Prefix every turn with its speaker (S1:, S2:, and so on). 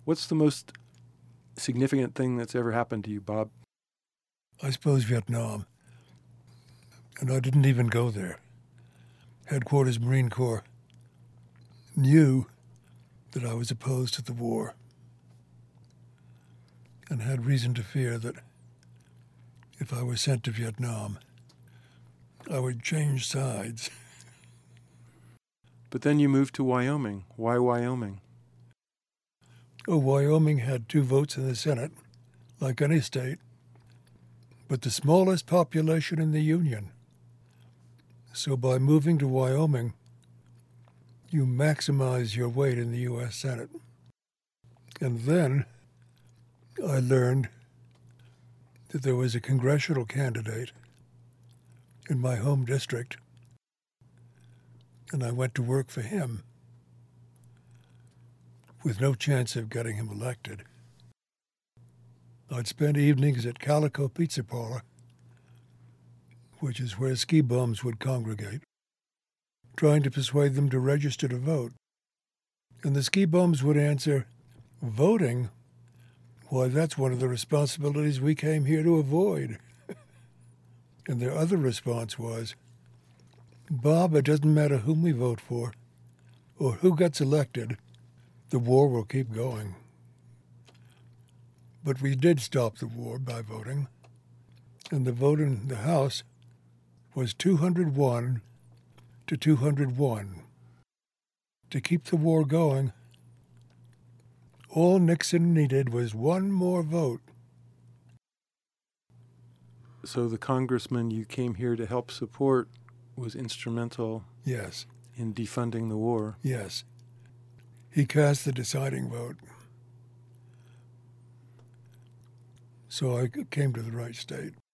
S1: What's the most significant thing that's ever happened to you, Bob?
S2: I suppose Vietnam. And I didn't even go there. Headquarters Marine Corps knew that I was opposed to the war and had reason to fear that if I were sent to Vietnam, I would change sides.
S1: But then you moved to Wyoming. Why Wyoming?
S2: Oh, Wyoming had 2 votes in the Senate, like any state, but the smallest population in the Union. So by moving to Wyoming, you maximize your weight in the U.S. Senate. And then I learned that there was a congressional candidate in my home district, and I went to work for him with no chance of getting him elected. I'd spend evenings at Calico Pizza Parlor, which is where ski bums would congregate, trying to persuade them to register to vote. And the ski bums would answer, "Voting? Why, that's one of the responsibilities we came here to avoid." And their other response was, "Bob, it doesn't matter whom we vote for or who gets elected, the war will keep going." But we did stop the war by voting, and the vote in the House was 201 to 201. To keep the war going, all Nixon needed was one more vote.
S1: So the congressman you came here to help support was instrumental
S2: Yes,
S1: in defunding the war.
S2: yes. He cast the deciding vote. So I came to the right state.